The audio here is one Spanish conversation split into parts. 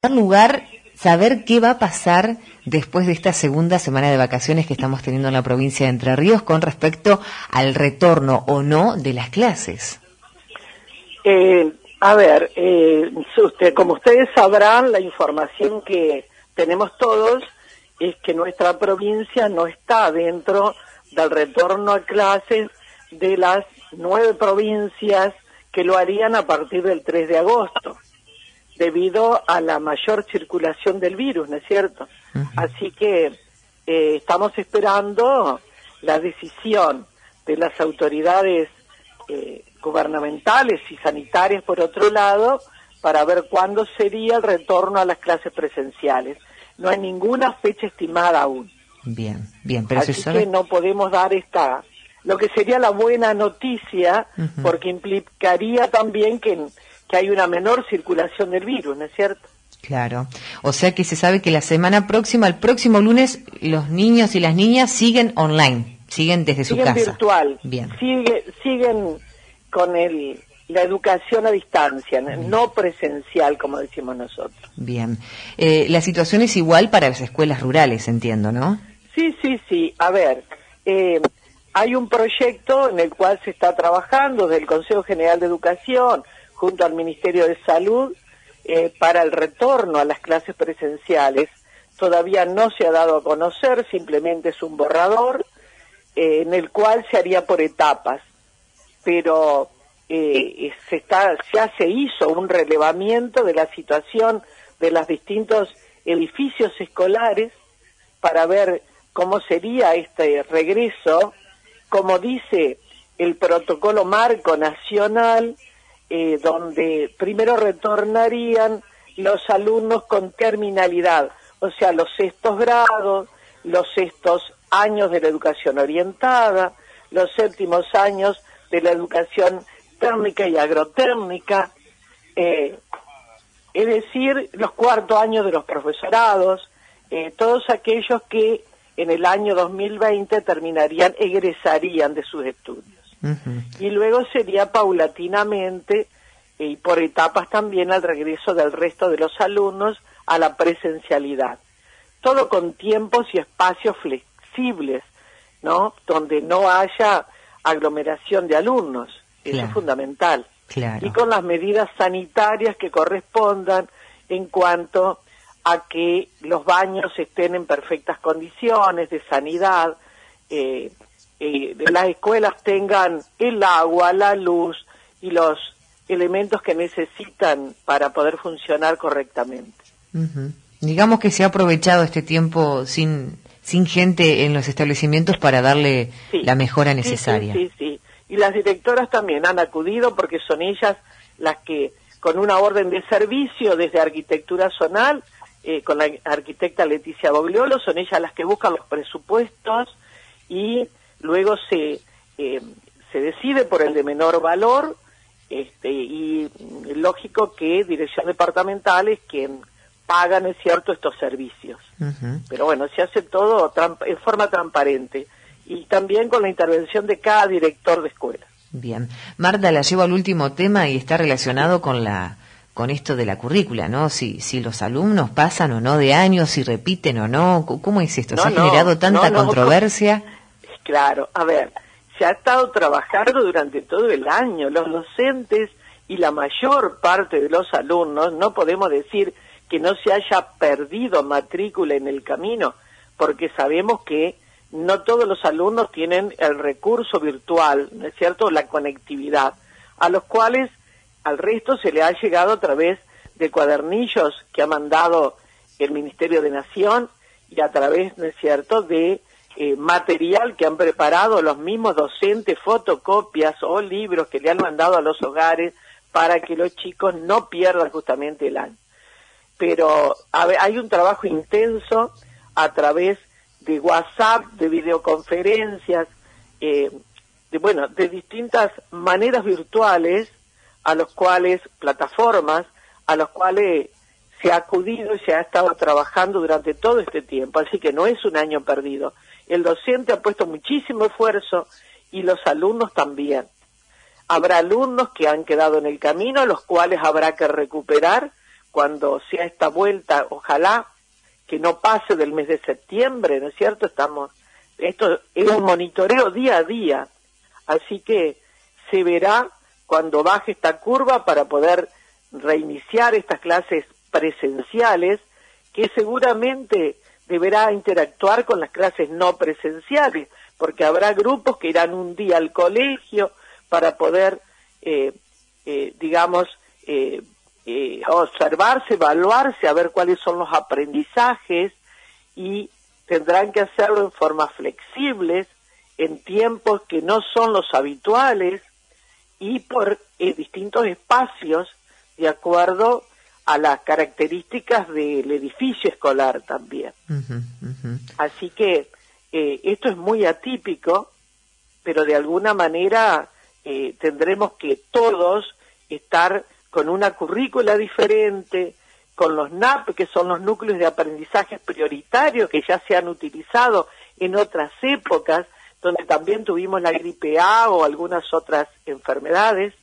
primer lugar, saber qué va a pasar después de esta segunda semana de vacaciones que estamos teniendo en la provincia de Entre Ríos con respecto al retorno o no de las clases. Como ustedes sabrán, la información que tenemos todos es que nuestra provincia no está dentro del retorno a clases de las 9 provincias que lo harían a partir del 3 de agosto, debido a la mayor circulación del virus, ¿no es cierto? Uh-huh. Así que estamos esperando la decisión de las autoridades gubernamentales y sanitarias, por otro lado, para ver cuándo sería el retorno a las clases presenciales. No hay ninguna fecha estimada aún. Bien, pero así que no podemos dar lo que sería la buena noticia, uh-huh, porque implicaría también que hay una menor circulación del virus, ¿no es cierto? Claro. O sea que se sabe que la semana próxima, el próximo lunes, los niños y las niñas siguen online, siguen desde su casa. Siguen virtual. Bien. Siguen con la educación a distancia, bien, no presencial, como decimos nosotros. Bien. La situación es igual para las escuelas rurales, entiendo, ¿no? Sí. A ver, hay un proyecto en el cual se está trabajando desde el Consejo General de Educación junto al Ministerio de Salud para el retorno a las clases presenciales. Todavía no se ha dado a conocer, simplemente es un borrador en el cual se haría por etapas, pero se hizo un relevamiento de la situación de los distintos edificios escolares para ver cómo sería este regreso, como dice el protocolo marco nacional, donde primero retornarían los alumnos con terminalidad, o sea, los sextos grados, los sextos años de la educación orientada, los séptimos años de la educación térmica y agrotérmica, es decir, los cuartos años de los profesorados, todos aquellos que en el año 2020 egresarían de sus estudios. Uh-huh. Y luego sería paulatinamente y por etapas también el regreso del resto de los alumnos a la presencialidad. Todo con tiempos y espacios flexibles, ¿no? Donde no haya aglomeración de alumnos. Claro. Eso es fundamental. Claro. Y con las medidas sanitarias que correspondan en cuanto a que los baños estén en perfectas condiciones de sanidad, las escuelas tengan el agua, la luz y los elementos que necesitan para poder funcionar correctamente. Uh-huh. Digamos que se ha aprovechado este tiempo sin gente en los establecimientos para darle la mejora necesaria. Sí. Y las directoras también han acudido porque son ellas las que, con una orden de servicio desde Arquitectura Zonal, con la arquitecta Leticia Bogliolo, son ellas las que buscan los presupuestos y luego se decide por el de menor valor, y lógico que Dirección Departamental es quien pagan, es cierto, estos servicios. Uh-huh. Pero bueno, se hace todo en forma transparente y también con la intervención de cada director de escuela. Bien. Marta, la llevo al último tema y está relacionado con esto de la currícula, ¿no? Si los alumnos pasan o no de años, si repiten o no, ¿cómo es esto? ¿Se ha generado tanta controversia? Claro, a ver, se ha estado trabajando durante todo el año. Los docentes y la mayor parte de los alumnos, no podemos decir que no se haya perdido matrícula en el camino, porque sabemos que no todos los alumnos tienen el recurso virtual, ¿no es cierto?, la conectividad, a los cuales al resto se le ha llegado a través de cuadernillos que ha mandado el Ministerio de Nación y a través, ¿no es cierto?, de material que han preparado los mismos docentes, fotocopias o libros que le han mandado a los hogares para que los chicos no pierdan justamente el año. Pero hay un trabajo intenso a través de WhatsApp, de videoconferencias, de distintas maneras virtuales, plataformas, a los cuales se ha acudido y se ha estado trabajando durante todo este tiempo, así que no es un año perdido. El docente ha puesto muchísimo esfuerzo y los alumnos también. Habrá alumnos que han quedado en el camino, los cuales habrá que recuperar, cuando sea esta vuelta, ojalá que no pase del mes de septiembre, ¿no es cierto? Esto es un monitoreo día a día, así que se verá cuando baje esta curva para poder reiniciar estas clases presenciales, que seguramente deberá interactuar con las clases no presenciales, porque habrá grupos que irán un día al colegio para poder, observarse, evaluarse, a ver cuáles son los aprendizajes, y tendrán que hacerlo en formas flexibles, en tiempos que no son los habituales y por distintos espacios de acuerdo a las características del edificio escolar también. Así que esto es muy atípico, pero de alguna manera tendremos que todos estar con una currícula diferente, con los NAP, que son los núcleos de aprendizaje prioritarios que ya se han utilizado en otras épocas, donde también tuvimos la gripe A o algunas otras enfermedades,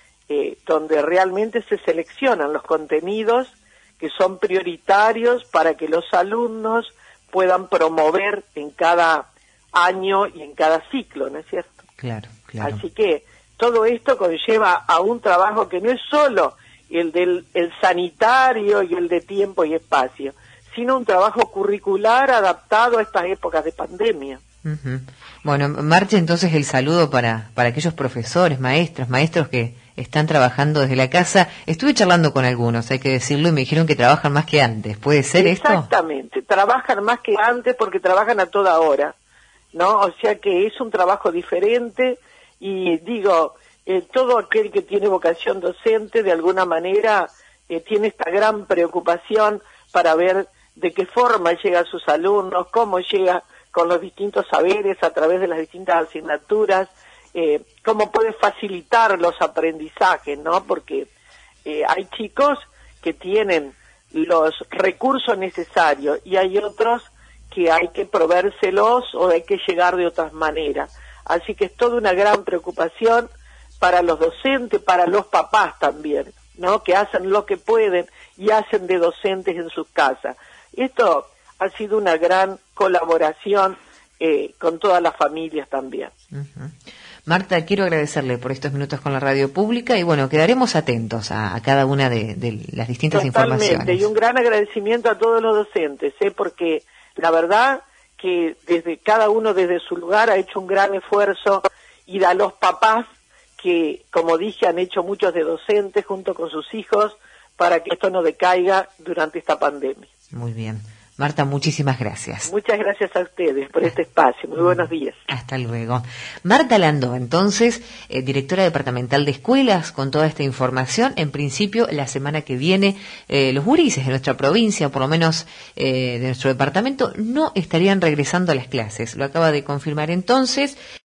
donde realmente se seleccionan los contenidos que son prioritarios para que los alumnos puedan promover en cada año y en cada ciclo, ¿no es cierto? Claro, claro. Así que todo esto conlleva a un trabajo que no es solo el sanitario y el de tiempo y espacio, sino un trabajo curricular adaptado a estas épocas de pandemia. Bueno, Marche, entonces el saludo para aquellos profesores, maestros que están trabajando desde la casa. Estuve charlando con algunos, hay que decirlo, y me dijeron que trabajan más que antes. ¿Puede ser esto? Exactamente, trabajan más que antes porque trabajan a toda hora, ¿no? O sea que es un trabajo diferente y digo, todo aquel que tiene vocación docente de alguna manera tiene esta gran preocupación para ver de qué forma llega a sus alumnos, cómo llega con los distintos saberes a través de las distintas asignaturas, cómo puede facilitar los aprendizajes, ¿no? Porque hay chicos que tienen los recursos necesarios y hay otros que hay que proveérselos o hay que llegar de otras maneras. Así que es toda una gran preocupación para los docentes, para los papás también, ¿no? Que hacen lo que pueden y hacen de docentes en sus casas. Esto ha sido una gran colaboración con todas las familias también. Marta, quiero agradecerle por estos minutos con la radio pública y bueno, quedaremos atentos a cada una de las distintas informaciones. Y un gran agradecimiento a todos los docentes, porque la verdad que desde cada uno desde su lugar ha hecho un gran esfuerzo, y a los papás que, como dije, han hecho muchos de docentes junto con sus hijos para que esto no decaiga durante esta pandemia. Muy bien. Marta, muchísimas gracias. Muchas gracias a ustedes por este espacio. Muy buenos días. Hasta luego. Marta Landó, entonces, directora departamental de escuelas, con toda esta información. En principio, la semana que viene, los gurises de nuestra provincia, o por lo menos de nuestro departamento, no estarían regresando a las clases. Lo acaba de confirmar entonces.